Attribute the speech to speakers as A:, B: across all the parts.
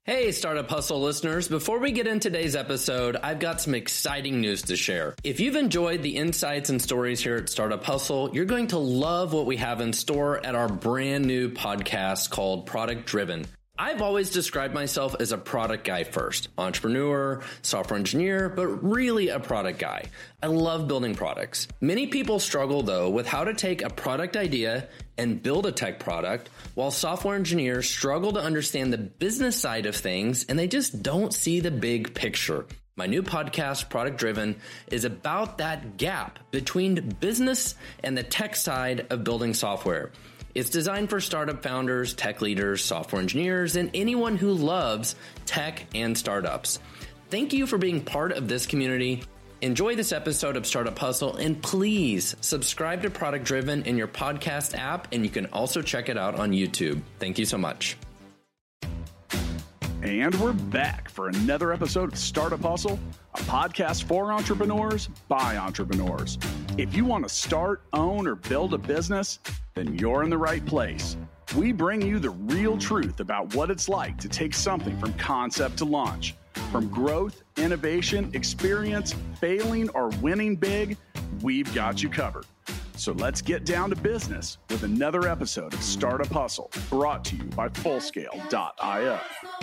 A: Hey, Startup Hustle listeners. Before we get into today's episode, I've got some exciting news to share. If you've enjoyed the insights and stories here at Startup Hustle, you're going to love what we have in store at our brand new podcast called Product Driven. I've always described myself as a product guy first, entrepreneur, software engineer, but really a product guy. I love building products. Many people struggle though with how to take a product idea and build a tech product, while software engineers struggle to understand the business side of things and they just don't see the big picture. My new podcast, Product Driven, is about that gap between business and the tech side of building software. It's designed for startup founders, tech leaders, software engineers, and anyone who loves tech and startups. Thank you for being part of this community. Enjoy this episode of Startup Hustle, and please subscribe to Product Driven in your podcast app, and you can also check it out on YouTube. Thank you so much.
B: And we're back for another episode of Startup Hustle, a podcast for entrepreneurs by entrepreneurs. If you want to start, own, or build a business, then you're in the right place. We bring you the real truth about what it's like to take something from concept to launch. From growth, innovation, experience, failing, or winning big, we've got you covered. So let's get down to business with another episode of Startup Hustle, brought to you by Fullscale.io.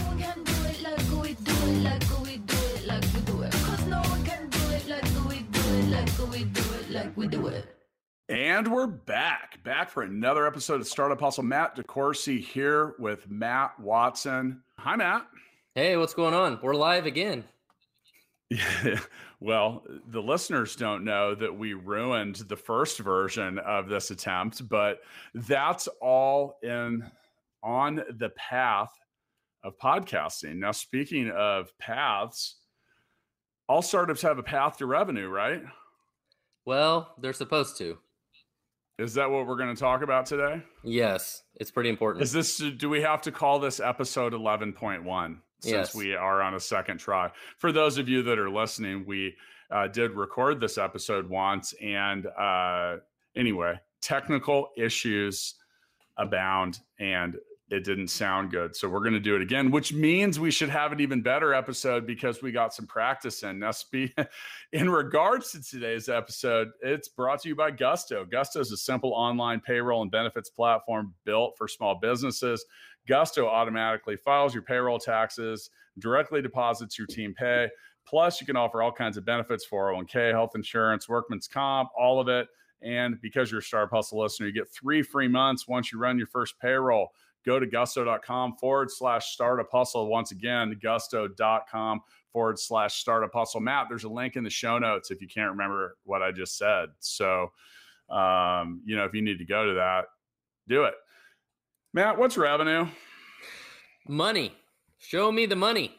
B: And we're back for another episode of Startup Hustle. Matt DeCoursey here with Matt Watson. Hi, Matt.
A: Hey, what's going on? We're live again.
B: Yeah, well, the listeners don't know that we ruined the first version of this attempt, but that's all on the path of podcasting. Now, speaking of paths, all startups have a path to revenue, right?
A: Well, they're supposed to.
B: Is that what we're going to talk about today?
A: Yes, it's pretty important.
B: Do we have to call this episode 11.1? Since
A: Yes.
B: We are on a second try. For those of you that are listening, we did record this episode once. And anyway, technical issues abound and it didn't sound good. So we're going to do it again, which means we should have an even better episode because we got some practice in. Now, in regards to today's episode, it's brought to you by Gusto. Gusto is a simple online payroll and benefits platform built for small businesses. Gusto automatically files your payroll taxes, directly deposits your team pay. Plus, you can offer all kinds of benefits, 401k, health insurance, workman's comp, all of it. And because you're a Startup Hustle listener, you get 3 free months once you run your first payroll. Go to gusto.com/startup hustle. Once again, gusto.com/startup hustle. Matt, there's a link in the show notes if you can't remember what I just said. So, if you need to go to that, do it. Matt, what's revenue?
A: Money. Show me the money.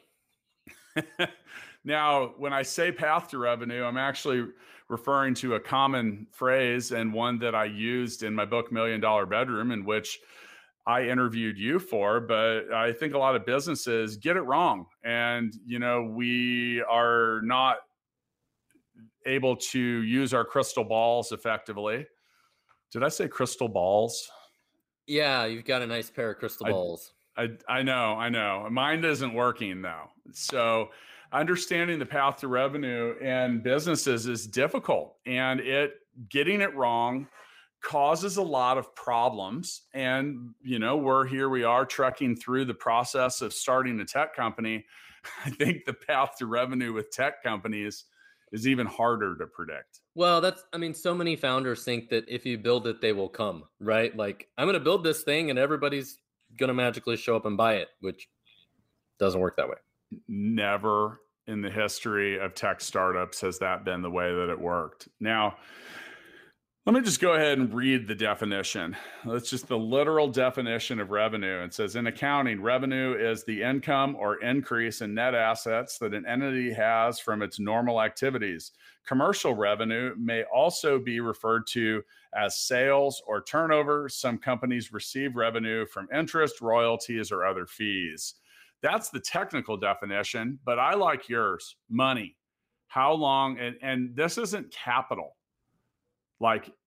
B: Now, when I say path to revenue, I'm actually referring to a common phrase and one that I used in my book, $1 Million Bedroom, in which I interviewed you for, but I think a lot of businesses get it wrong. And, we are not able to use our crystal balls effectively. Did I say crystal balls?
A: Yeah, you've got a nice pair of crystal balls.
B: I know. Mine isn't working though. So understanding the path to revenue in businesses is difficult, and getting it wrong causes a lot of problems. And, here we are trekking through the process of starting a tech company. I think the path to revenue with tech companies is even harder to predict.
A: Well, so many founders think that if you build it, they will come, right? Like, I'm going to build this thing and everybody's going to magically show up and buy it, which doesn't work that way.
B: Never in the history of tech startups has that been the way that it worked. Now, let me just go ahead and read the definition. That's just the literal definition of revenue. It says, in accounting, revenue is the income or increase in net assets that an entity has from its normal activities. Commercial revenue may also be referred to as sales or turnover. Some companies receive revenue from interest, royalties, or other fees. That's the technical definition, but I like yours, money. How long, and this isn't capital. Like,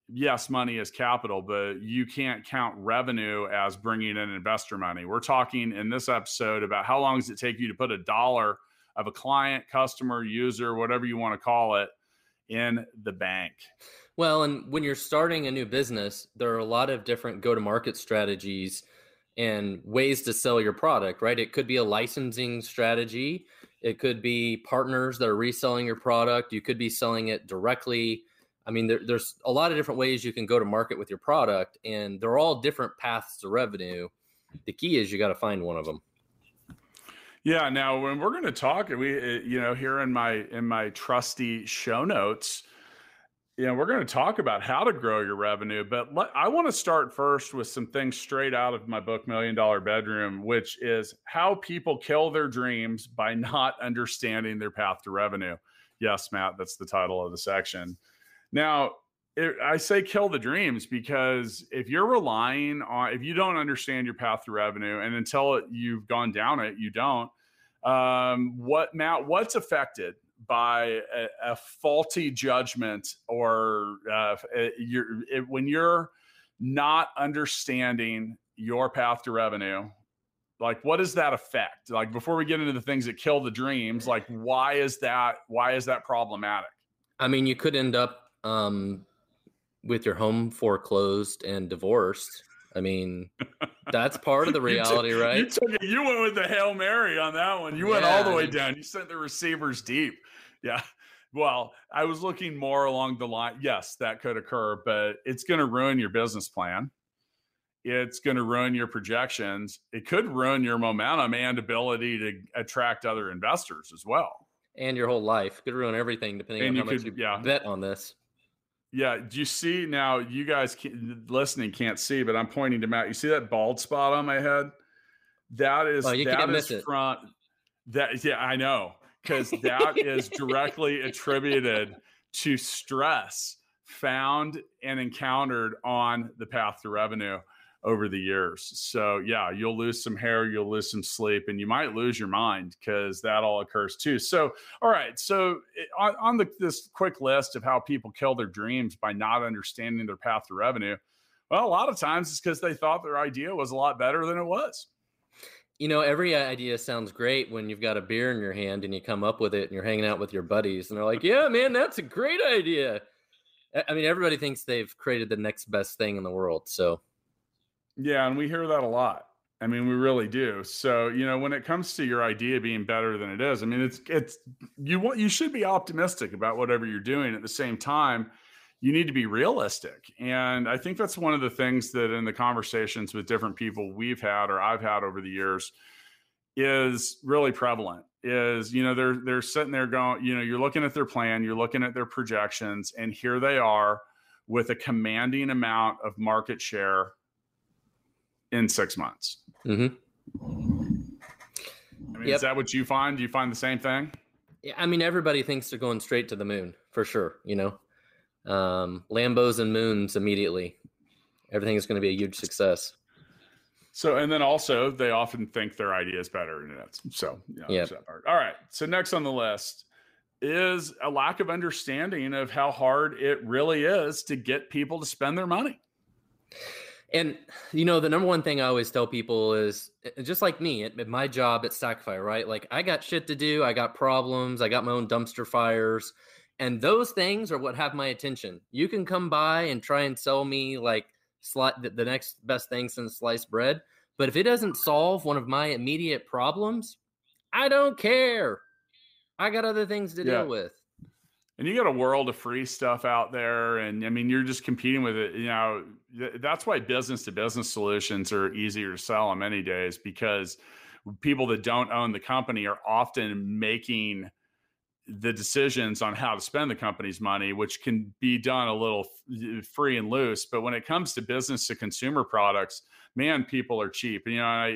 B: yes, money is capital, but you can't count revenue as bringing in investor money. We're talking in this episode about how long does it take you to put $1 of a client, customer, user, whatever you want to call it, in the bank.
A: Well, and when you're starting a new business, there are a lot of different go-to-market strategies and ways to sell your product, right? It could be a licensing strategy. It could be partners that are reselling your product. You could be selling it directly. I mean, there's a lot of different ways you can go to market with your product, and they're all different paths to revenue. The key is you got to find one of them.
B: Yeah. Now, when we're going to talk, here in my trusty show notes, we're going to talk about how to grow your revenue. But I want to start first with some things straight out of my book, $1 Million Bedroom, which is how people kill their dreams by not understanding their path to revenue. Yes, Matt, that's the title of the section. Now, I say kill the dreams because if you don't understand your path to revenue, and until you've gone down it, you don't, what's affected by a faulty judgment or when you're not understanding your path to revenue, like what does that affect? Like before we get into the things that kill the dreams, like why is that problematic?
A: I mean, you could end up with your home foreclosed and divorced. I mean, that's part of the reality, right?
B: You went with the Hail Mary on that one. You went all the way down. You sent the receivers deep. Yeah. Well, I was looking more along the line. Yes, that could occur, but it's going to ruin your business plan. It's going to ruin your projections. It could ruin your momentum and ability to attract other investors as well.
A: And your whole life. It could ruin everything depending on how much you bet on this.
B: Yeah. Do you see now? You guys listening can't see, but I'm pointing to Matt. You see that bald spot on my head? That is front. Yeah, I know, because that is directly attributed to stress found and encountered on the path to revenue over the years. So yeah, you'll lose some hair, you'll lose some sleep, and you might lose your mind because that all occurs too. So, all right. So on this quick list of how people kill their dreams by not understanding their path to revenue, well, a lot of times it's because they thought their idea was a lot better than it was.
A: Every idea sounds great when you've got a beer in your hand and you come up with it and you're hanging out with your buddies and they're like, yeah, man, that's a great idea. I mean, everybody thinks they've created the next best thing in the world. So
B: yeah, and we hear that a lot. I mean, we really do. So, when it comes to your idea being better than it is, I mean, you should be optimistic about whatever you're doing. At the same time, you need to be realistic. And I think that's one of the things that in the conversations with different people we've had or I've had over the years is really prevalent is, they're sitting there going, you're looking at their plan, you're looking at their projections, and here they are with a commanding amount of market share in 6 months.
A: Mm-hmm.
B: I mean, Is that what you find? Do you find the same thing?
A: Yeah, I mean, everybody thinks they're going straight to the moon for sure. Lambos and moons immediately. Everything is going to be a huge success.
B: So, and then also they often think their idea is better than it. So,
A: yeah.
B: All right. So next on the list is a lack of understanding of how hard it really is to get people to spend their money.
A: And, the number one thing I always tell people is just like me at my job at Stackify, right? Like I got shit to do. I got problems. I got my own dumpster fires. And those things are what have my attention. You can come by and try and sell me like the next best thing since sliced bread. But if it doesn't solve one of my immediate problems, I don't care. I got other things to deal with.
B: And you got a world of free stuff out there. And I mean, you're just competing with it. That's why business to business solutions are easier to sell on many days, because people that don't own the company are often making the decisions on how to spend the company's money, which can be done a little free and loose. But when it comes to business to consumer products, man, people are cheap.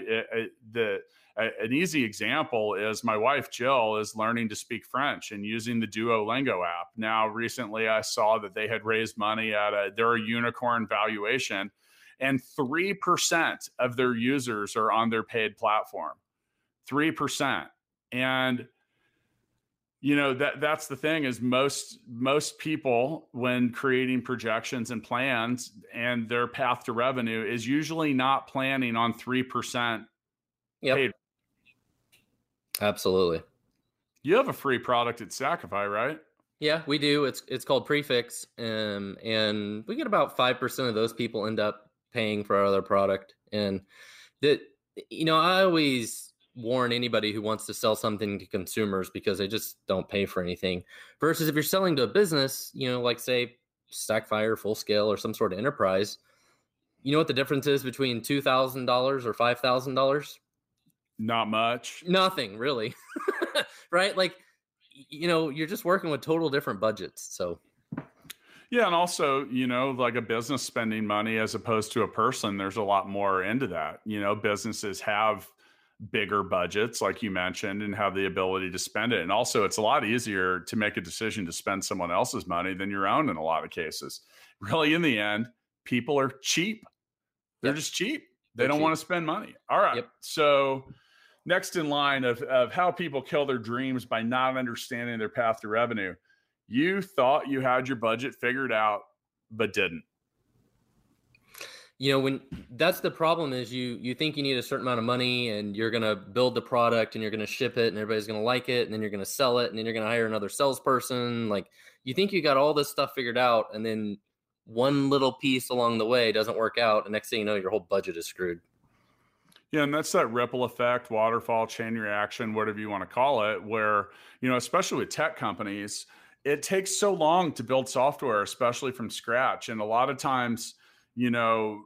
B: An easy example is my wife, Jill, is learning to speak French and using the Duolingo app. Now, recently I saw that they had raised money at their unicorn valuation, and 3% of their users are on their paid platform. 3%. And That's the thing is most people, when creating projections and plans and their path to revenue, is usually not planning on 3%
A: Yep.
B: paid.
A: Absolutely.
B: You have a free product at Stackify, right?
A: Yeah, we do. It's called Prefix, and we get about 5% of those people end up paying for our other product. And that, I always warn anybody who wants to sell something to consumers because they just don't pay for anything. Versus if you're selling to a business, like say Stackfire, Full Scale, or some sort of enterprise, you know what the difference is between $2,000 or $5,000?
B: Not much.
A: Nothing, really. Right? Like, you're just working with total different budgets. So
B: yeah, and also, like a business spending money as opposed to a person, there's a lot more into that. Businesses have bigger budgets, like you mentioned, and have the ability to spend it. And also, it's a lot easier to make a decision to spend someone else's money than your own in a lot of cases. Really, in the end, people are cheap. They're just cheap. They don't want to spend money. All right.
A: Yep.
B: So next in line of how people kill their dreams by not understanding their path to revenue. You thought you had your budget figured out, but didn't.
A: When that's the problem is you think you need a certain amount of money and you're going to build the product and you're going to ship it and everybody's going to like it and then you're going to sell it and then you're going to hire another salesperson. Like you think you got all this stuff figured out and then one little piece along the way doesn't work out. And next thing you know, your whole budget is screwed.
B: Yeah, and that's that ripple effect, waterfall, chain reaction, whatever you want to call it, where, especially with tech companies, it takes so long to build software, especially from scratch. And a lot of times, you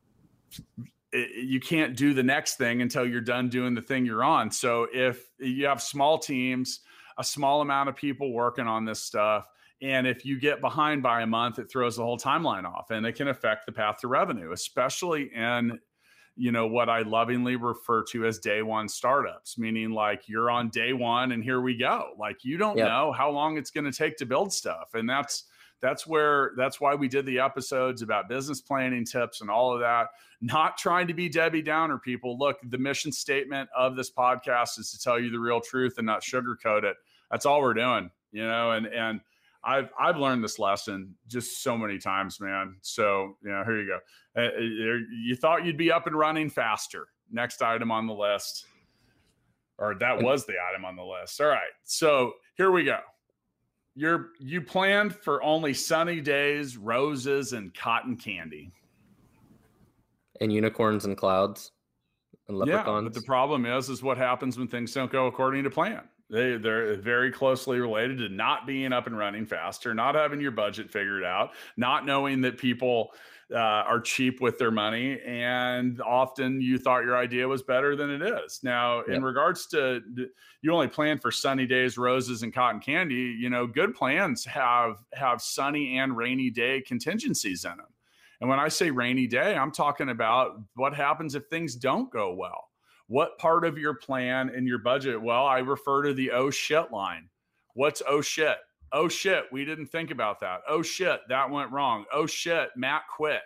B: can't do the next thing until you're done doing the thing you're on. So if you have small teams, a small amount of people working on this stuff, and if you get behind by a month, it throws the whole timeline off and it can affect the path to revenue, especially in what I lovingly refer to as day one startups, meaning like you're on day one and here we go. Like you don't know how long it's going to take to build stuff. And that's why we did the episodes about business planning tips and all of that, not trying to be Debbie Downer people. Look, the mission statement of this podcast is to tell you the real truth and not sugarcoat it. That's all we're doing, and I've learned this lesson just so many times, man. So, here you go. You thought you'd be up and running faster. Next item on the list, or that was the item on the list. All right. So here we go. You planned for only sunny days, roses, and cotton candy.
A: And unicorns and clouds and leprechauns.
B: Yeah, but the problem is what happens when things don't go according to plan. They're very closely related to not being up and running faster, not having your budget figured out, not knowing that people are cheap with their money, and often you thought your idea was better than it is. Now, in regards to you only plan for sunny days, roses, and cotton candy, good plans have sunny and rainy day contingencies in them. And when I say rainy day, I'm talking about what happens if things don't go well. What part of your plan and your budget? Well, I refer to the oh shit line. What's oh shit? Oh shit, we didn't think about that. Oh shit, that went wrong. Oh shit, Matt quit.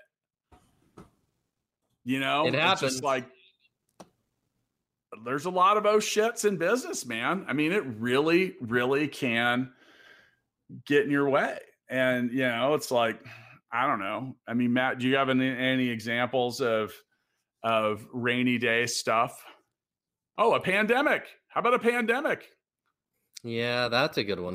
B: It happens. It's just like there's a lot of oh shits in business, man. I mean, it really, really can get in your way. And it's like, I don't know. I mean, Matt, do you have any examples of rainy day stuff? Oh, a pandemic. How about a pandemic?
A: Yeah, that's a good one.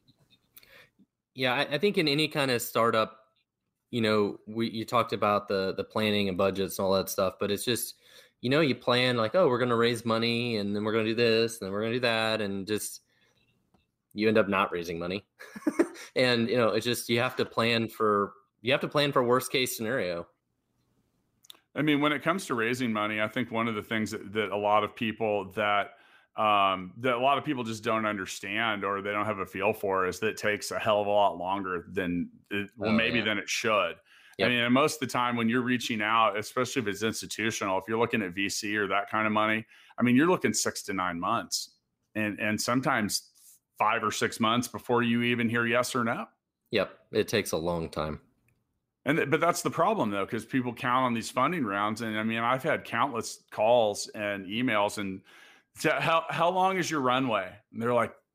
A: Yeah, I think in any kind of startup, you talked about the planning and budgets and all that stuff, but it's just, you plan like, oh, we're going to raise money and then we're going to do this and then we're going to do that. And just, you end up not raising money. And, it's just, you have to plan for worst case scenario.
B: I mean, when it comes to raising money, I think one of the things that a lot of people that a lot of people just don't understand or they don't have a feel for is that it takes a hell of a lot longer than than it should. Yep. I mean, and most of the time when you're reaching out, especially if it's institutional, if you're looking at VC or that kind of money, I mean, you're looking 6 to 9 months and sometimes 5 or 6 months before you even hear yes or no.
A: Yep. It takes a long time.
B: But that's the problem, though, because people count on these funding rounds. And I mean, I've had countless calls and emails and how long is your runway? And they're like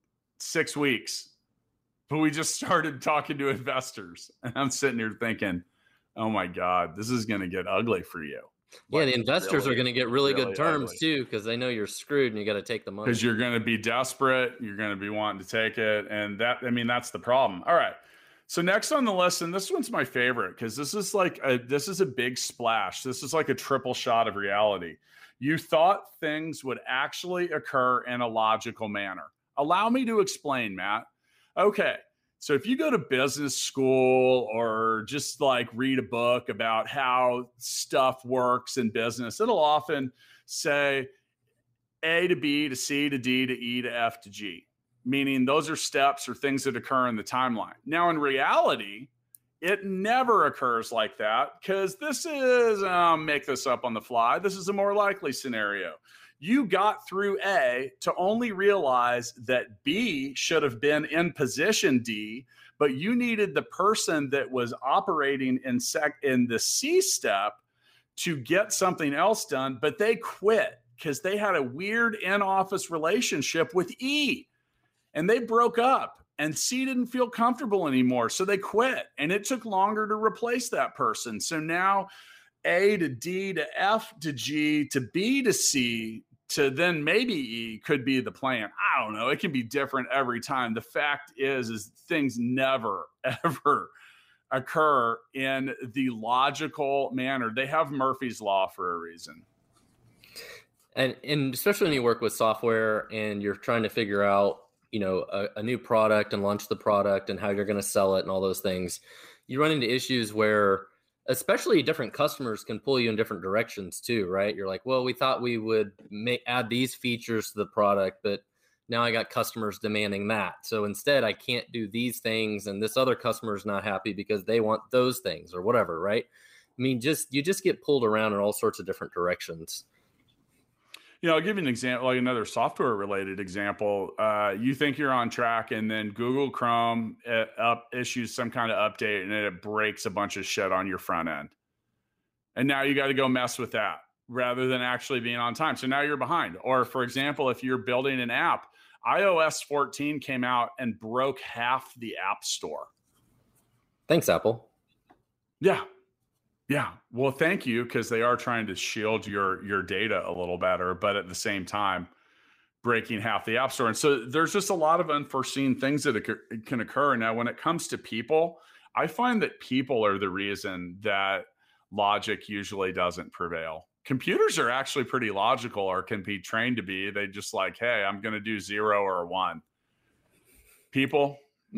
B: 6 weeks, but we just started talking to investors. And I'm sitting here thinking, oh my God, this is going to get ugly for you.
A: Yeah, the investors
B: really,
A: are going to get really good terms
B: ugly.
A: too, because they know you're screwed and you got to take the money.
B: Because you're going to be desperate, you're going to be wanting to take it, and that's the problem. All right. So next on the list, and this one's my favorite because this is a big splash. This is like a triple shot of reality. You thought things would actually occur in a logical manner. Allow me to explain, Matt. Okay. So if you go to business school or just like read a book about how stuff works in business, it'll often say A to B to C to D to E to F to G, meaning those are steps or things that occur in the timeline. Now, in reality, it never occurs like that because this is, make this up on the fly, this is a more likely scenario. You got through A to only realize that B should have been in position D, but you needed the person that was operating in the C step to get something else done, but they quit because they had a weird in-office relationship with E, and they broke up, and C didn't feel comfortable anymore, so they quit, and it took longer to replace that person. So now A to D to F to G to B to C to then maybe E could be the plan. I don't know. It can be different every time. The fact is things never, ever occur in the logical manner. They have Murphy's Law for a reason.
A: And especially when you work with software and you're trying to figure out, a new product and launch the product and how you're going to sell it and all those things, you run into issues where especially different customers can pull you in different directions too, right? You're like, well, we thought we would add these features to the product, but now I got customers demanding that. So instead I can't do these things, and this other customer is not happy because they want those things or whatever, right? I mean, you just get pulled around in all sorts of different directions.
B: I'll give you an example, like another software related example. You think you're on track, and then Google Chrome issues some kind of update, and it breaks a bunch of shit on your front end. And now you got to go mess with that rather than actually being on time. So now you're behind. Or for example, if you're building an app, iOS 14 came out and broke half the app store.
A: Thanks, Apple.
B: Yeah. Well, thank you, because they are trying to shield your data a little better, but at the same time, breaking half the app store. And so there's just a lot of unforeseen things that can occur. Now, when it comes to people, I find that people are the reason that logic usually doesn't prevail. Computers are actually pretty logical, or can be trained to be. They just like, hey, I'm going to do 0 or 1. People,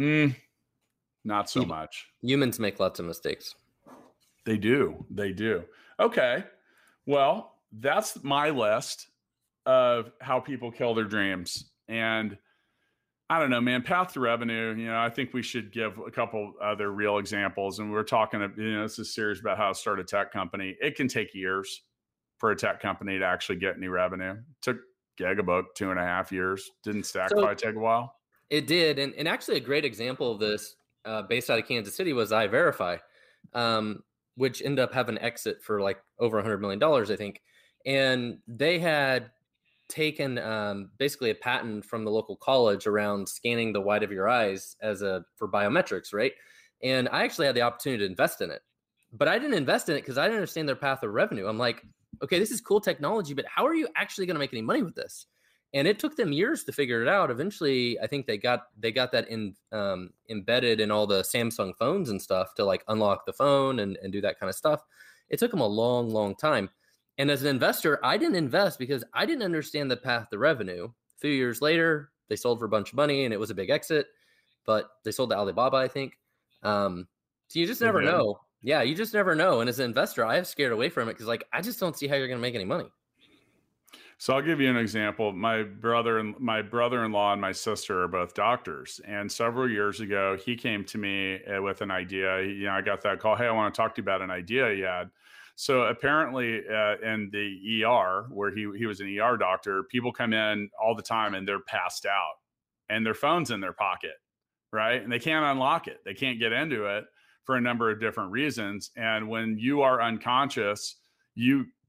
B: not so much.
A: Humans make lots of mistakes.
B: They do. Okay. Well, that's my list of how people kill their dreams. And I don't know, man, path to revenue, I think we should give a couple other real examples. And we're talking, this is serious about how to start a tech company. It can take years for a tech company to actually get any revenue. It took Gigabook 2.5 years. Didn't Stackify take a while?
A: It did. And actually a great example of this based out of Kansas City was iVerify. Which ended up having an exit for like over $100 million, I think. And they had taken basically a patent from the local college around scanning the white of your eyes for biometrics, right? And I actually had the opportunity to invest in it. But I didn't invest in it because I didn't understand their path of revenue. I'm like, okay, this is cool technology, but how are you actually going to make any money with this? And it took them years to figure it out. Eventually, I think they got that embedded in all the Samsung phones and stuff to like unlock the phone and do that kind of stuff. It took them a long, long time. And as an investor, I didn't invest because I didn't understand the path to revenue. A few years later, they sold for a bunch of money and it was a big exit, but they sold to Alibaba, I think. So you just never know. Yeah, you just never know. And as an investor, I have scared away from it because like, I just don't see how you're going to make any money.
B: So I'll give you an example. My brother-in-law and my sister are both doctors. And several years ago, he came to me with an idea. I got that call. Hey, I want to talk to you about an idea he had. So apparently in the ER, where he was an ER doctor, people come in all the time and they're passed out and their phone's in their pocket, right? And they can't unlock it. They can't get into it for a number of different reasons. And when you are unconscious, you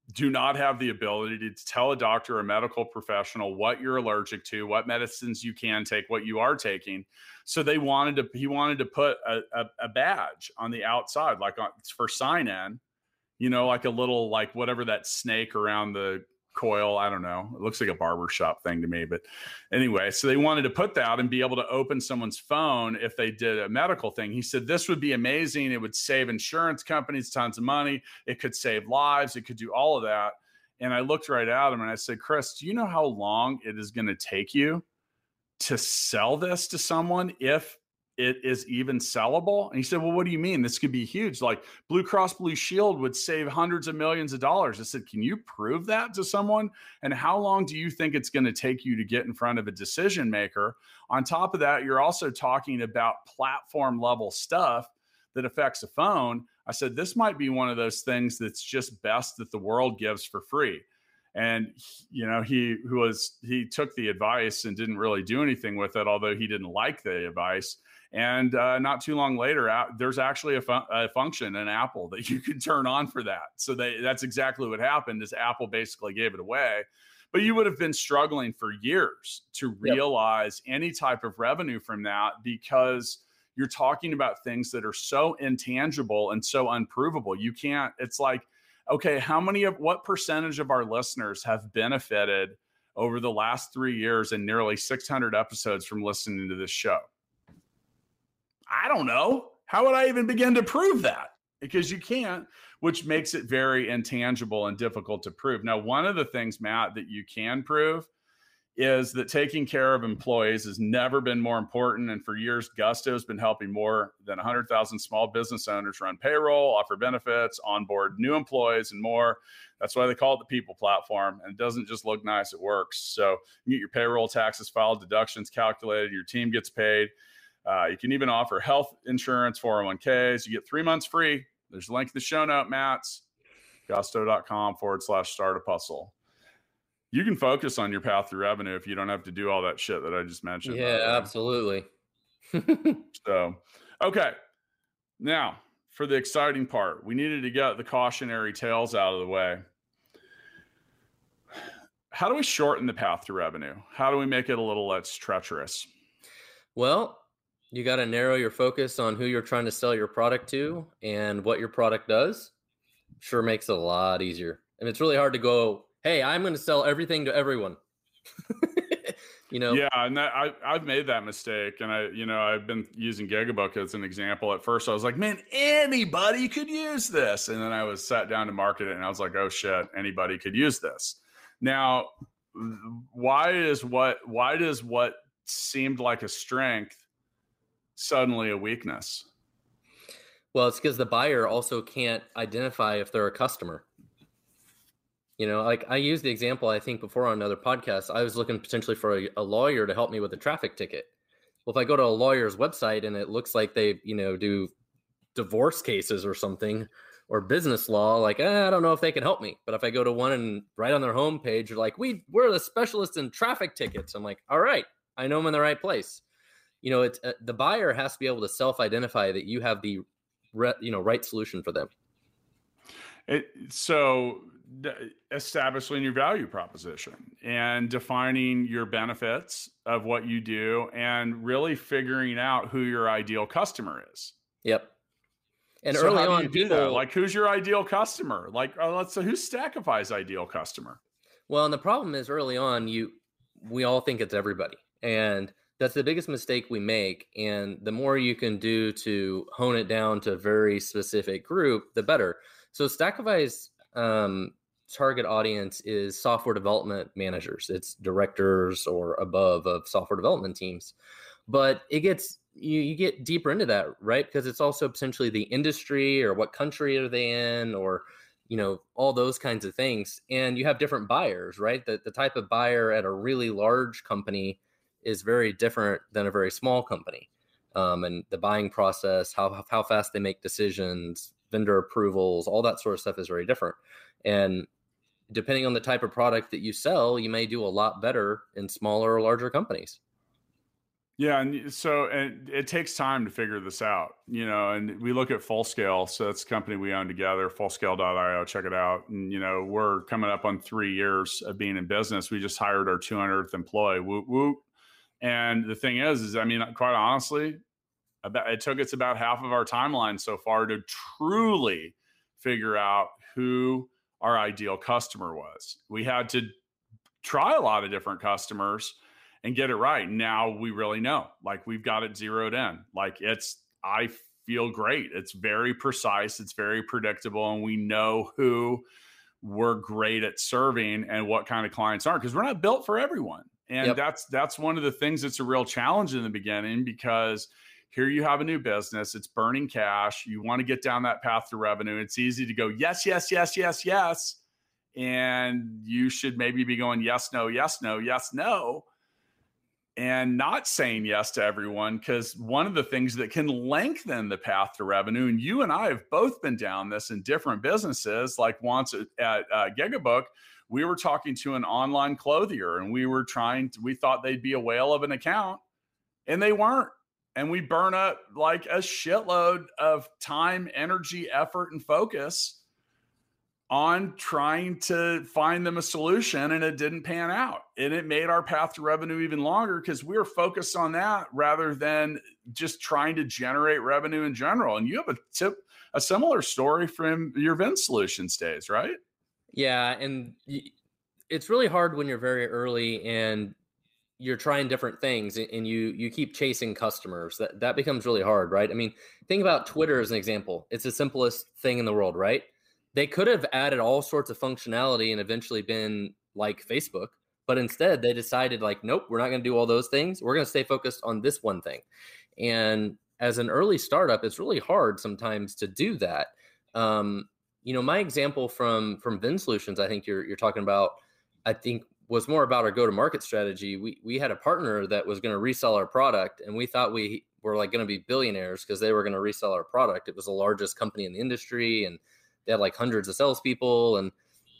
B: do not have the ability to tell a doctor or a medical professional what you're allergic to, what medicines you can take, what you are taking. So he wanted to put a badge on the outside, like for sign in, like a little, like whatever that snake around the coil. I don't know. It looks like a barbershop thing to me, but anyway, so they wanted to put that and be able to open someone's phone if they did a medical thing. He said, this would be amazing. It would save insurance companies tons of money. It could save lives. It could do all of that. And I looked right at him and I said, Chris, do you know how long it is going to take you to sell this to someone if it is even sellable? And he said, well, what do you mean? This could be huge. Like Blue Cross Blue Shield would save hundreds of millions of dollars. I said, can you prove that to someone? And how long do you think it's going to take you to get in front of a decision maker? On top of that, you're also talking about platform level stuff that affects a phone. I said, this might be one of those things that's just best that the world gives for free. And, he took the advice and didn't really do anything with it, although he didn't like the advice. And not too long later, there's actually a function in Apple that you can turn on for that. So that's exactly what happened, is Apple basically gave it away. But you would have been struggling for years to realize any type of revenue from that, because you're talking about things that are so intangible and so unprovable. You can't, it's like, okay, what percentage of our listeners have benefited over the last 3 years and nearly 600 episodes from listening to this show? I don't know. How would I even begin to prove that? Because you can't, which makes it very intangible and difficult to prove. Now, one of the things, Matt, that you can prove is that taking care of employees has never been more important. And for years, Gusto has been helping more than 100,000 small business owners run payroll, offer benefits, onboard new employees, and more. That's why they call it the people platform. And it doesn't just look nice, it works. So you get your payroll, taxes filed, deductions calculated, your team gets paid. You can even offer health insurance, 401ks. You get 3 months free. There's a link in the show note, Matt's, gusto.com/startup hustle. You can focus on your path to revenue if you don't have to do all that shit that I just mentioned.
A: Yeah, absolutely.
B: So, okay. Now, for the exciting part, we needed to get the cautionary tales out of the way. How do we shorten the path to revenue? How do we make it a little less treacherous?
A: Well, you got to narrow your focus on who you're trying to sell your product to and what your product does. Sure makes it a lot easier. And it's really hard to go, hey, I'm going to sell everything to everyone.
B: Yeah, and I've made that mistake, and I've been using Gigabook as an example. At first, I was like, man, anybody could use this, and then I was sat down to market it, and I was like, oh shit, anybody could use this. Now, why does what seemed like a strength suddenly a weakness?
A: Well, it's because the buyer also can't identify if they're a customer. Like I used the example, I think before on another podcast, I was looking potentially for a lawyer to help me with a traffic ticket. Well, if I go to a lawyer's website and it looks like they, do divorce cases or something or business law, like, I don't know if they can help me. But if I go to one and right on their homepage, you're like, we're the specialist in traffic tickets. I'm like, all right, I know I'm in the right place. It's the buyer has to be able to self-identify that you have the right solution for them.
B: So establishing your value proposition and defining your benefits of what you do and really figuring out who your ideal customer is.
A: Yep. And so early on, people
B: like, who's your ideal customer? Like, let's say, who's Stackify's ideal customer?
A: Well, and the problem is early on, we all think it's everybody. And that's the biggest mistake we make. And the more you can do to hone it down to a very specific group, the better. So Stackify's target audience is software development managers. It's directors or above of software development teams. But it gets you get deeper into that, right? Because it's also potentially the industry or what country are they in, or all those kinds of things. And you have different buyers, right? The type of buyer at a really large company is very different than a very small company. And the buying process, how fast they make decisions, vendor approvals, all that sort of stuff is very different. And depending on the type of product that you sell, you may do a lot better in smaller or larger companies.
B: Yeah, and so and it takes time to figure this out, and we look at Fullscale. So that's a company we own together, fullscale.io. Check it out. And, we're coming up on 3 years of being in business. We just hired our 200th employee. Whoop, whoop. And the thing is, I mean, quite honestly, it took us about half of our timeline so far to truly figure out who our ideal customer was. We had to try a lot of different customers and get it right. Now we really know, like we've got it zeroed in. Like I feel great. It's very precise. It's very predictable. And we know who we're great at serving and what kind of clients aren't, because we're not built for everyone. And that's one of the things that's a real challenge in the beginning, because here you have a new business, it's burning cash. You want to get down that path to revenue. It's easy to go, yes, yes, yes, yes, yes. And you should maybe be going, yes, no, yes, no, yes, no. And not saying yes to everyone, because one of the things that can lengthen the path to revenue, and you and I have both been down this in different businesses, like once at Gigabook, we were talking to an online clothier and we thought they'd be a whale of an account, and they weren't. And we burn up like a shitload of time, energy, effort, and focus on trying to find them a solution, and it didn't pan out. And it made our path to revenue even longer because we were focused on that rather than just trying to generate revenue in general. And you have a similar story from your VinSolutions days, right?
A: Yeah. And it's really hard when you're very early and you're trying different things and you keep chasing customers. That becomes really hard, right? I mean, think about Twitter as an example. It's the simplest thing in the world, right? They could have added all sorts of functionality and eventually been like Facebook, but instead they decided like, nope, we're not going to do all those things. We're going to stay focused on this one thing. And as an early startup, it's really hard sometimes to do that. My example from VinSolutions, I think you're talking about, I think was more about our go-to-market strategy. We had a partner that was going to resell our product, and we thought we were like going to be billionaires because they were going to resell our product. It was the largest company in the industry, and they had like hundreds of salespeople. And,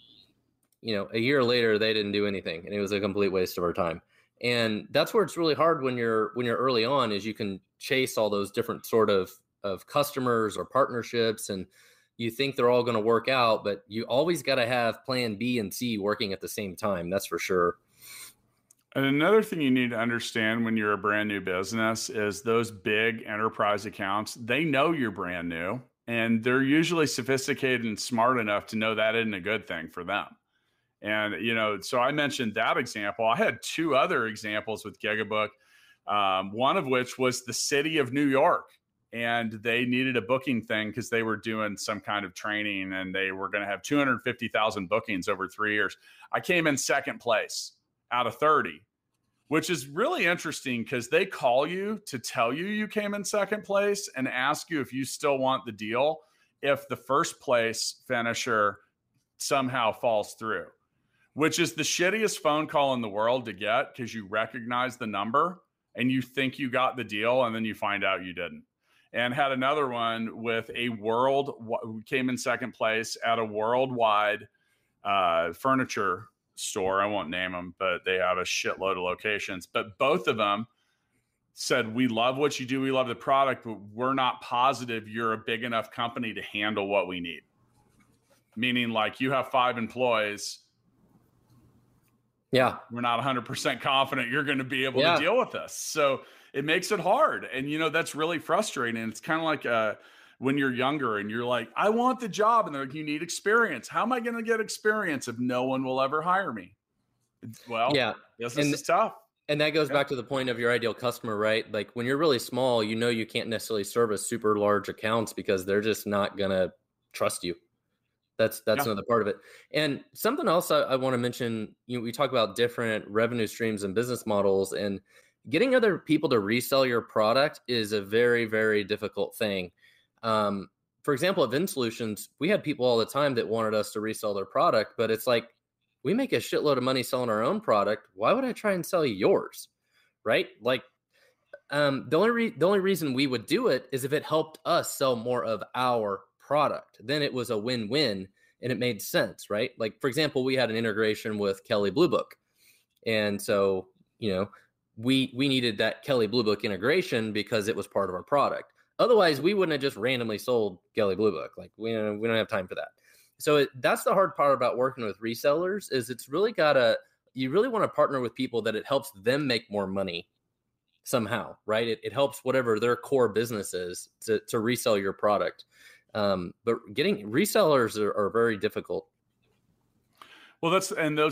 A: a year later, they didn't do anything, and it was a complete waste of our time. And that's where it's really hard when you're early on, is you can chase all those different sort of customers or partnerships, and you think they're all going to work out, but you always got to have plan B and C working at the same time. That's for sure.
B: And another thing you need to understand when you're a brand new business is those big enterprise accounts, they know you're brand new, and they're usually sophisticated and smart enough to know that isn't a good thing for them. And, so I mentioned that example. I had two other examples with Gigabook, one of which was the city of New York. And they needed a booking thing because they were doing some kind of training, and they were going to have 250,000 bookings over 3 years. I came in second place out of 30, which is really interesting because they call you to tell you came in second place and ask you if you still want the deal if the first place finisher somehow falls through, which is the shittiest phone call in the world to get, because you recognize the number and you think you got the deal and then you find out you didn't. And had another one with came in second place at a worldwide furniture store. I won't name them, but they have a shitload of locations. But both of them said, we love what you do. We love the product, but we're not positive you're a big enough company to handle what we need. Meaning like you have 5 employees.
A: Yeah.
B: We're not 100% confident you're going to be able to deal with us. So it makes it hard. And, that's really frustrating. It's kind of like when you're younger and you're like, I want the job. And they're like, you need experience. How am I going to get experience if no one will ever hire me? Well, this is tough.
A: And that goes back to the point of your ideal customer, right? Like when you're really small, you can't necessarily service super large accounts because they're just not going to trust you. That's another part of it. And something else I want to mention, we talk about different revenue streams and business models, and getting other people to resell your product is a very, very difficult thing. For example, at VinSolutions, we had people all the time that wanted us to resell their product, but it's like, we make a shitload of money selling our own product. Why would I try and sell you yours? Right? Like, the only reason we would do it is if it helped us sell more of our product. Then it was a win-win and it made sense, right? Like, for example, we had an integration with Kelley Blue Book. And so, we needed that Kelley Blue Book integration because it was part of our product. Otherwise, we wouldn't have just randomly sold Kelley Blue Book. Like we don't have time for that. So that's the hard part about working with resellers is it's really you really want to partner with people that it helps them make more money somehow, right? It helps whatever their core business is to resell your product. But getting resellers are very difficult.
B: Well, let's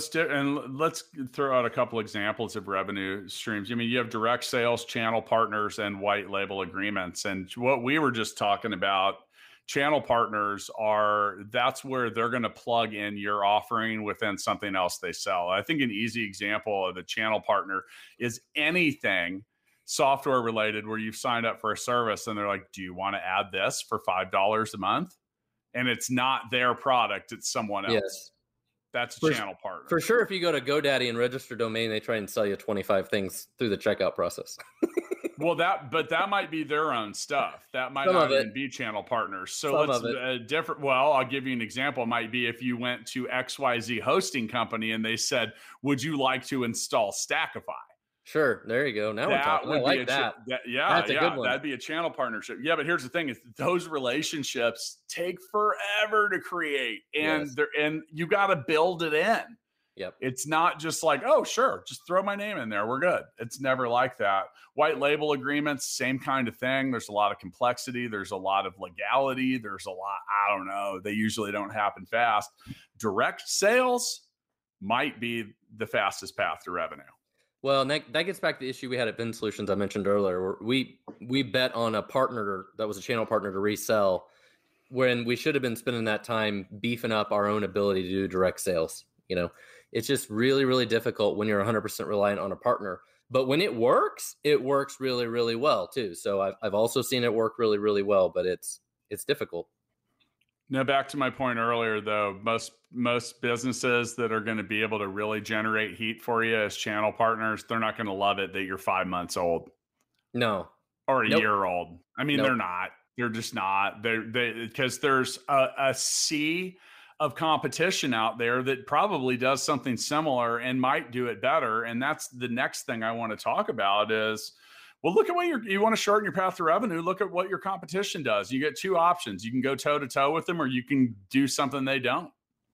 B: throw out a couple examples of revenue streams. I mean, you have direct sales, channel partners, and white label agreements. And what we were just talking about, channel partners that's where they're going to plug in your offering within something else they sell. I think an easy example of a channel partner is anything software related where you've signed up for a service and they're like, do you want to add this for $5 a month? And it's not their product, it's someone else.
A: Yes.
B: That's a channel partner.
A: For sure, if you go to GoDaddy and register domain, they try and sell you 25 things through the checkout process.
B: Well, that might be their own stuff. That might not even be channel partners. So let's different. Well, I'll give you an example. It might be if you went to XYZ hosting company and they said, would you like to install Stackify?
A: Sure. There you go. Now we're talking. I like that.
B: That's a good one. That'd be a channel partnership. Yeah, but here's the thing: is those relationships take forever to create, and you got to build it in.
A: Yep.
B: It's not just like, oh, sure, just throw my name in there, we're good. It's never like that. White label agreements, same kind of thing. There's a lot of complexity. There's a lot of legality. There's a lot. I don't know. They usually don't happen fast. Direct sales might be the fastest path to revenue.
A: Well, and that gets back to the issue we had at Bin Solutions I mentioned earlier, where we bet on a partner that was a channel partner to resell when we should have been spending that time beefing up our own ability to do direct sales. You know, it's just really, really difficult when you're 100% reliant on a partner. But when it works really, really well too. So I've also seen it work really, really well, but it's difficult.
B: Now, back to my point earlier, though, most businesses that are going to be able to really generate heat for you as channel partners, they're not going to love it that you're 5 months old.
A: No.
B: Or a year old. I mean, they're not. They're just not. Because there's a sea of competition out there that probably does something similar and might do it better. And that's the next thing I want to talk about is, well, look at what you want to shorten your path to revenue. Look at what your competition does. You get two options. You can go toe to toe with them, or you can do something they don't.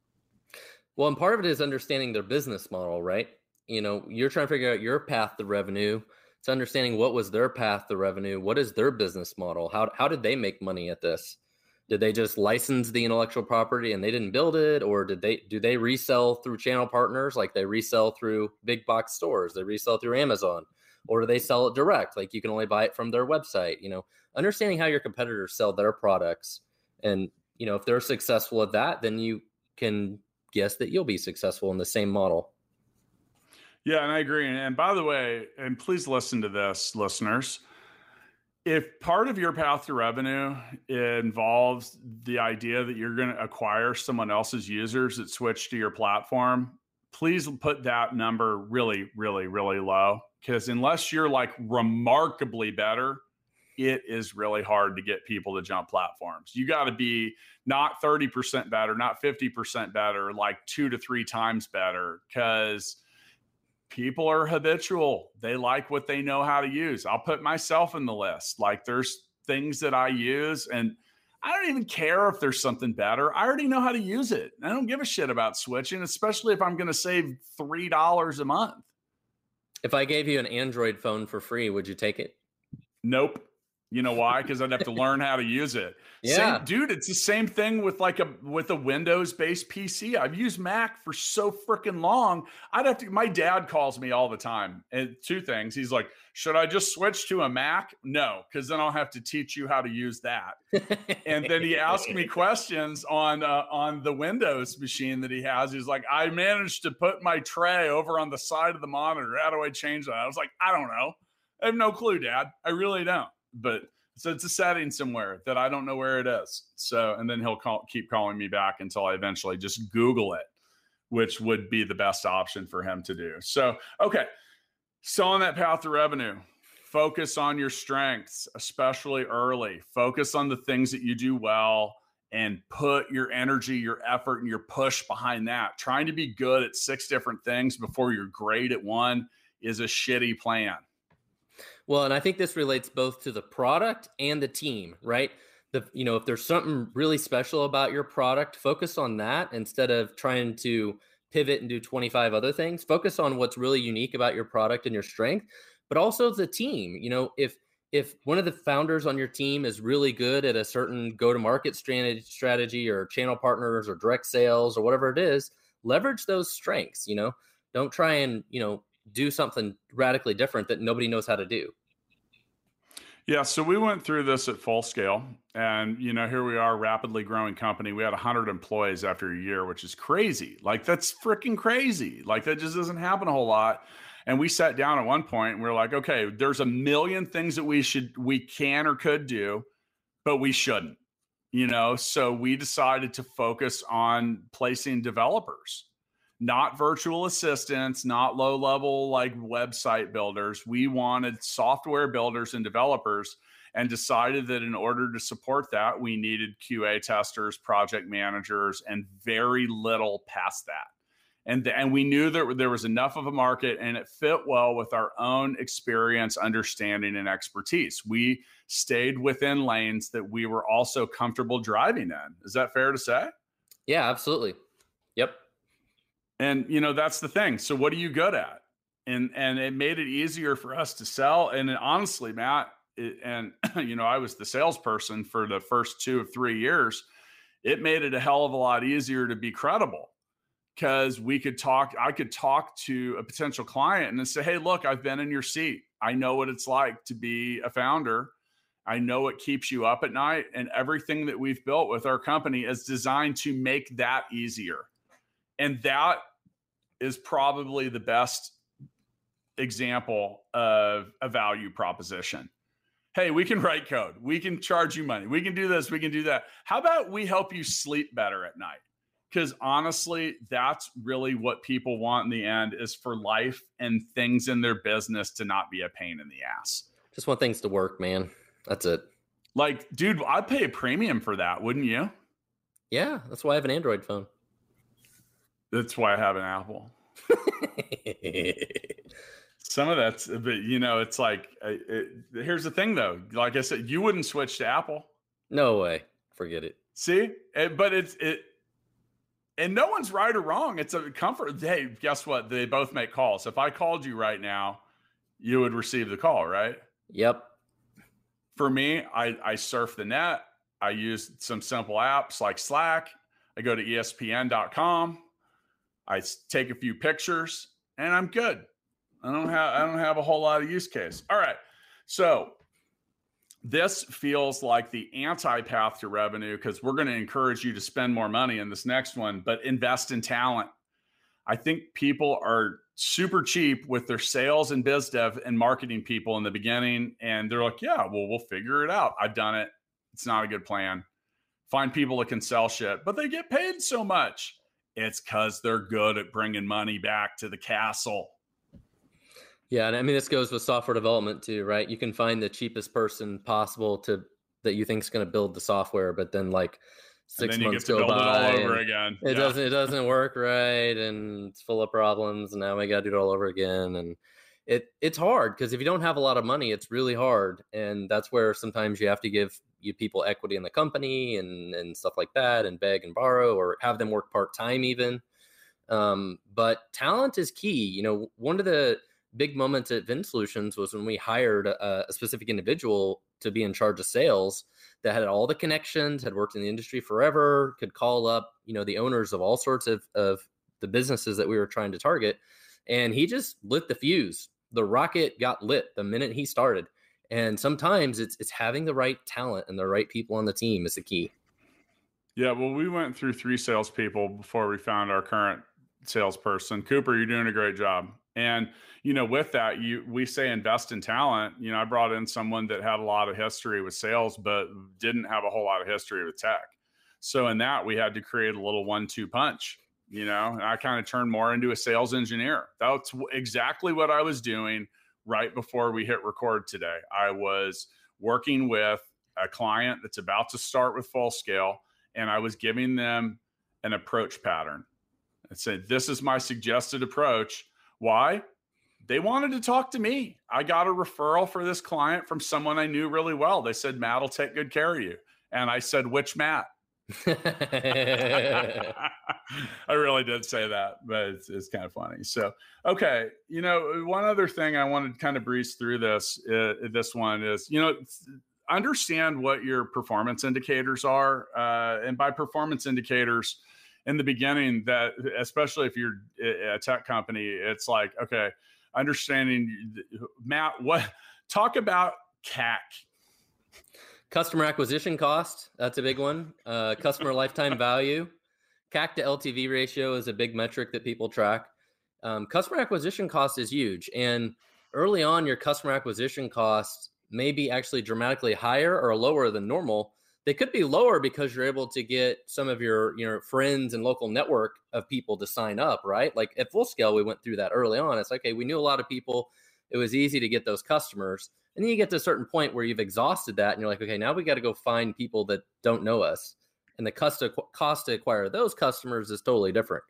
A: Well, and part of it is understanding their business model, right? You know, you're trying to figure out your path to revenue. It's understanding what was their path to revenue. What is their business model? How did they make money at this? Did they just license the intellectual property and they didn't build it? Or do they resell through channel partners? Like they resell through big box stores, they resell through Amazon, or do they sell it direct? Like you can only buy it from their website. You know, understanding how your competitors sell their products. And, you know, if they're successful at that, then you can guess that you'll be successful in the same model.
B: Yeah, and I agree. And by the way, and please listen to this, listeners. If part of your path to revenue involves the idea that you're going to acquire someone else's users that switch to your platform, please put that number really, really, really low. Because unless you're like remarkably better, it is really hard to get people to jump platforms. You got to be not 30% better, not 50% better, like 2 to 3 times better, because people are habitual. They like what they know how to use. I'll put myself in the list. Like there's things that I use and I don't even care if there's something better. I already know how to use it. I don't give a shit about switching, especially if I'm going to save $3 a month.
A: If I gave you an Android phone for free, would you take it?
B: Nope. You know why? Because I'd have to learn how to use it.
A: Yeah.
B: Dude, it's the same thing with a Windows-based PC. I've used Mac for so freaking long. My dad calls me all the time. And 2 things. He's like, should I just switch to a Mac? No, because then I'll have to teach you how to use that. And then he asked me questions on the Windows machine that he has. He's like, I managed to put my tray over on the side of the monitor. How do I change that? I was like, I don't know. I have no clue, Dad. I really don't. But so it's a setting somewhere that I don't know where it is. So, and then he'll keep calling me back until I eventually just Google it, which would be the best option for him to do. So, okay. So on that path to revenue, focus on your strengths, especially early. Focus on the things that you do well and put your energy, your effort, and your push behind that. Trying to be good at 6 different things before you're great at one is a shitty plan.
A: Well, and I think this relates both to the product and the team, right? If there's something really special about your product, focus on that instead of trying to pivot and do 25 other things. Focus on what's really unique about your product and your strength, but also the team. If one of the founders on your team is really good at a certain go-to-market strategy or channel partners or direct sales or whatever it is, leverage those strengths. Don't try and, do something radically different that nobody knows how to do.
B: Yeah, so we went through this at full scale, and here we are, rapidly growing company. We had 100 employees after a year, which is crazy. Like, that's freaking crazy. Like, that just doesn't happen a whole lot. And we sat down at one point and we were like, okay, there's a million things that we can or could do, but we shouldn't. So we decided to focus on placing developers, not virtual assistants, not low level like website builders. We wanted software builders and developers, and decided that in order to support that, we needed QA testers, project managers, and very little past that. And we knew that there was enough of a market, and it fit well with our own experience, understanding, and expertise. We stayed within lanes that we were also comfortable driving in. Is that fair to say?
A: Yeah, absolutely. Yep.
B: And, that's the thing. So what are you good at? And it made it easier for us to sell. And honestly, Matt, I was the salesperson for the first 2 or 3 years. It made it a hell of a lot easier to be credible, because I could talk to a potential client and say, hey, look, I've been in your seat. I know what it's like to be a founder. I know what keeps you up at night, and everything that we've built with our company is designed to make that easier. And that is probably the best example of a value proposition. Hey, we can write code. We can charge you money. We can do this. We can do that. How about we help you sleep better at night? Because honestly, that's really what people want in the end, is for life and things in their business to not be a pain in the ass.
A: Just want things to work, man. That's it.
B: Like, dude, I'd pay a premium for that, wouldn't you?
A: Yeah, that's why I have an Android phone.
B: That's why I have an Apple. Some of that's, but it's like, here's the thing though. Like I said, you wouldn't switch to Apple.
A: No way. Forget it.
B: See, but and no one's right or wrong. It's a comfort. Hey, guess what? They both make calls. If I called you right now, you would receive the call, right?
A: Yep.
B: For me, I surf the net. I use some simple apps like Slack. I go to ESPN.com. I take a few pictures, and I'm good. I don't have a whole lot of use case. All right. So this feels like the anti-path to revenue, because we're going to encourage you to spend more money in this next one, but invest in talent. I think people are super cheap with their sales and biz dev and marketing people in the beginning, and they're like, yeah, well, we'll figure it out. I've done it. It's not a good plan. Find people that can sell shit, but they get paid so much. It's because they're good at bringing money back to the castle.
A: Yeah, and I mean, this goes with software development too, right? You can find the cheapest person possible that you think is going to build the software, but then like 6 months go by,
B: it all over again.
A: It doesn't work right, and it's full of problems, and now we got to do it all over again. And it's hard, because if you don't have a lot of money, it's really hard, and that's where sometimes you have to give people equity in the company and stuff like that, and beg and borrow, or have them work part-time even. But talent is key. One of the big moments at Vin Solutions was when we hired a specific individual to be in charge of sales that had all the connections, had worked in the industry forever, could call up, the owners of all sorts of the businesses that we were trying to target. And he just lit the fuse. The rocket got lit the minute he started. And sometimes it's having the right talent and the right people on the team is the key.
B: Yeah, well, we went through 3 salespeople before we found our current salesperson. Cooper, you're doing a great job. And, with that, we say invest in talent. I brought in someone that had a lot of history with sales, but didn't have a whole lot of history with tech. So in that, we had to create a little 1-2 punch, and I kind of turned more into a sales engineer. That's exactly what I was doing right before we hit record today. I was working with a client that's about to start with full scale, and I was giving them an approach pattern. I said, this is my suggested approach. Why? they wanted to talk to me. I got a referral for this client from someone I knew really well. They said, Matt will take good care of you. And I said, which Matt? I really did say that, but it's kind of funny. So, okay. One other thing I wanted to kind of breeze through this one is, understand what your performance indicators are. And by performance indicators in the beginning, that especially if you're a tech company, it's like, okay, understanding, Matt, talk about CAC.
A: Customer acquisition cost, that's a big one. Customer lifetime value. CAC to LTV ratio is a big metric that people track. Customer acquisition cost is huge. And early on, your customer acquisition cost may be actually dramatically higher or lower than normal. They could be lower because you're able to get some of your friends and local network of people to sign up, right? Like at Full Scale, we went through that early on. It's like, okay, we knew a lot of people. It was easy to get those customers. And then you get to a certain point where you've exhausted that and you're like, okay, now we got to go find people that don't know us. And the cost to acquire those customers is totally different.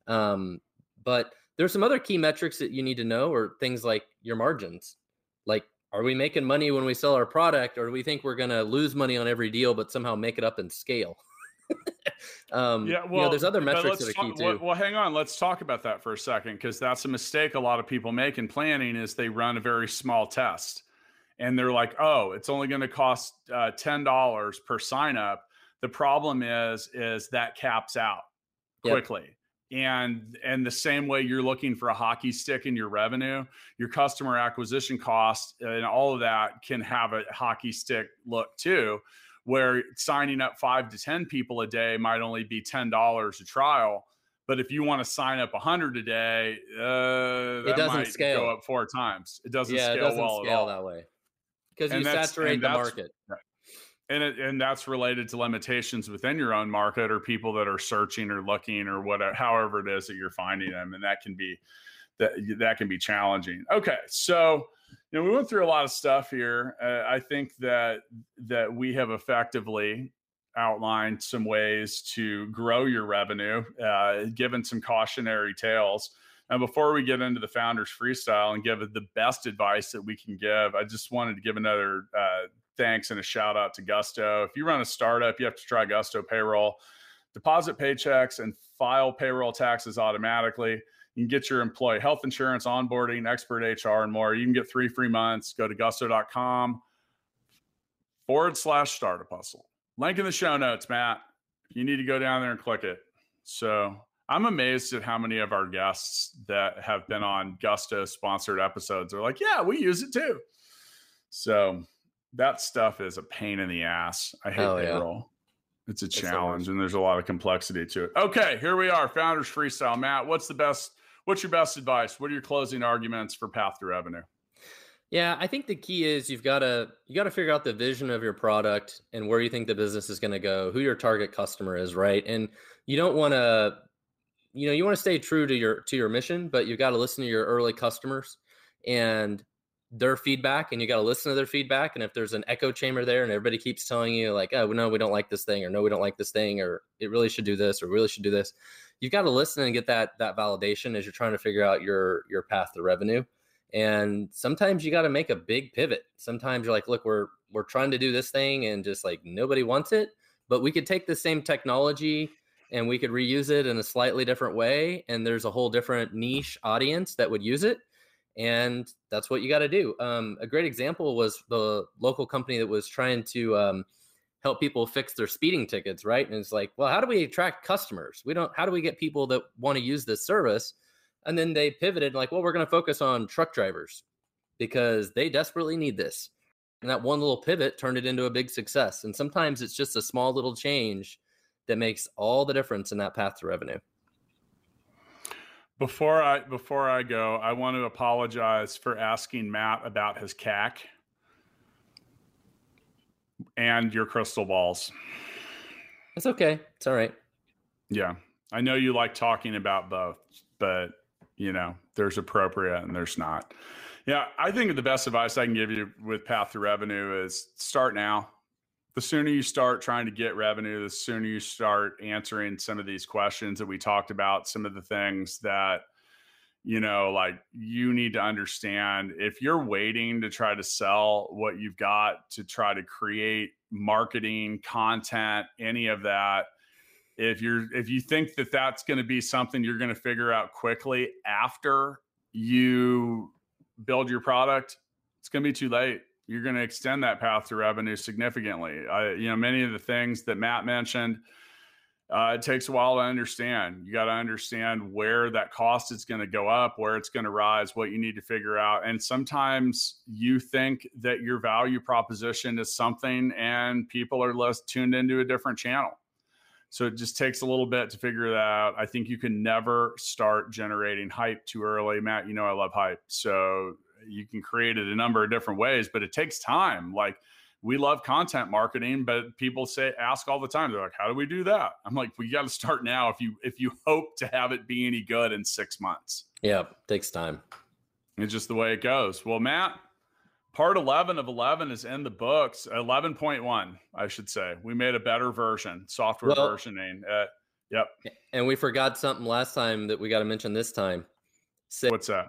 A: But there's some other key metrics that you need to know, or things like your margins. Like, are we making money when we sell our product, or do we think we're going to lose money on every deal, but somehow make it up in scale? There's other metrics that are key too.
B: Well, hang on. Let's talk about that for a second, because that's a mistake a lot of people make in planning is they run a very small test. And they're like, oh, it's only going to cost $10 per sign up. The problem is that caps out quickly. Yep. And the same way you're looking for a hockey stick in your revenue, your customer acquisition cost and all of that can have a hockey stick look too, where signing up 5 to 10 people a day might only be $10 a trial. But if you want to sign up 100 a day, that might scale. Go up 4 times. It doesn't scale well at all
A: that way. Because you saturate the market.
B: Right. And that's related to limitations within your own market, or people that are searching or looking or whatever, however it is that you're finding them. And that can be challenging. Okay. So, we went through a lot of stuff here. I think that we have effectively outlined some ways to grow your revenue, given some cautionary tales. And before we get into the Founders Freestyle and give the best advice that we can give, I just wanted to give another thanks and a shout out to Gusto. If you run a startup, you have to try Gusto Payroll. Deposit paychecks and file payroll taxes automatically. You can get your employee health insurance, onboarding, expert HR, and more. You can get 3 free months. Go to gusto.com/startup hustle. Link in the show notes, Matt. You need to go down there and click it. So I'm amazed at how many of our guests that have been on Gusto sponsored episodes are like, yeah, we use it too. So that stuff is a pain in the ass. I hate payroll. Yeah. It's a challenge and there's a lot of complexity to it. Okay, here we are. Founders Freestyle. Matt, what's your best advice? What are your closing arguments for path to revenue?
A: Yeah, I think the key is you got to figure out the vision of your product and where you think the business is going to go, who your target customer is, right? And you don't want to you want to stay true to your mission, but you've got to listen to your early customers and their feedback, and you got to listen to their feedback. And if there's an echo chamber there and everybody keeps telling you like, oh, no, we don't like this thing, or no, we don't like this thing, or it really should do this, or really should do this, you've got to listen and get that validation as you're trying to figure out your path to revenue. And sometimes you got to make a big pivot. Sometimes you're like, look, we're trying to do this thing and just like nobody wants it, but we could take the same technology and we could reuse it in a slightly different way. And there's a whole different niche audience that would use it. And that's what you got to do. A great example was the local company that was trying to help people fix their speeding tickets, right? And it's like, well, how do we attract customers? How do we get people that want to use this service? And then they pivoted like, well, we're going to focus on truck drivers because they desperately need this. And that one little pivot turned it into a big success. And sometimes it's just a small little change that makes all the difference in that path to revenue.
B: Before I go, I want to apologize for asking Matt about his CAC and your crystal balls.
A: It's okay. It's all right.
B: Yeah. I know you like talking about both, but there's appropriate and there's not. Yeah. I think the best advice I can give you with path to revenue is start now. The sooner you start trying to get revenue, the sooner you start answering some of these questions that we talked about, some of the things that, like you need to understand if you're waiting to try to sell what you've got to try to create marketing, content, any of that. If you think that that's going to be something you're going to figure out quickly after you build your product, it's going to be too late. You're going to extend that path to revenue significantly. Many of the things that Matt mentioned, it takes a while to understand. You got to understand where that cost is going to go up, where it's going to rise, what you need to figure out. And sometimes you think that your value proposition is something and people are less tuned into a different channel. So it just takes a little bit to figure that out. I think you can never start generating hype too early. Matt, I love hype. So you can create it a number of different ways, but it takes time. Like, we love content marketing, but people ask all the time. They're like, how do we do that? I'm like, well, you got to start now if you hope to have it be any good in 6 months.
A: Yeah, takes time.
B: It's just the way it goes. Well, Matt, part 11 of 11 is in the books. 11.1, I should say. We made a better version, software versioning. Yep.
A: And we forgot something last time that we got to mention this time.
B: What's that?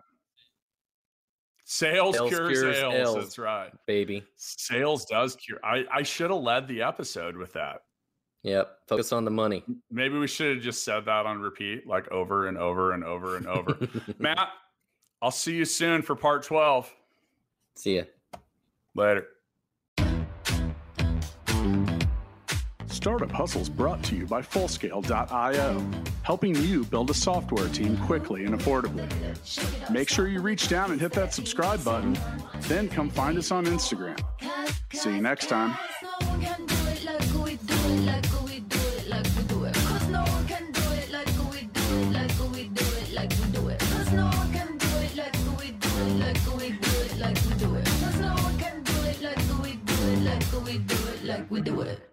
B: Sales cures sales. That's right,
A: baby.
B: Sales does cure. I should have led the episode with that.
A: Yep. Focus on the money.
B: Maybe we should have just said that on repeat, like over and over and over and over. Matt, I'll see you soon for part 12.
A: See ya.
B: Later.
C: Startup Hustles brought to you by Fullscale.io, helping you build a software team quickly and affordably. Make sure you reach down and hit that subscribe button, then come find us on Instagram. See you next time.
D: We do it.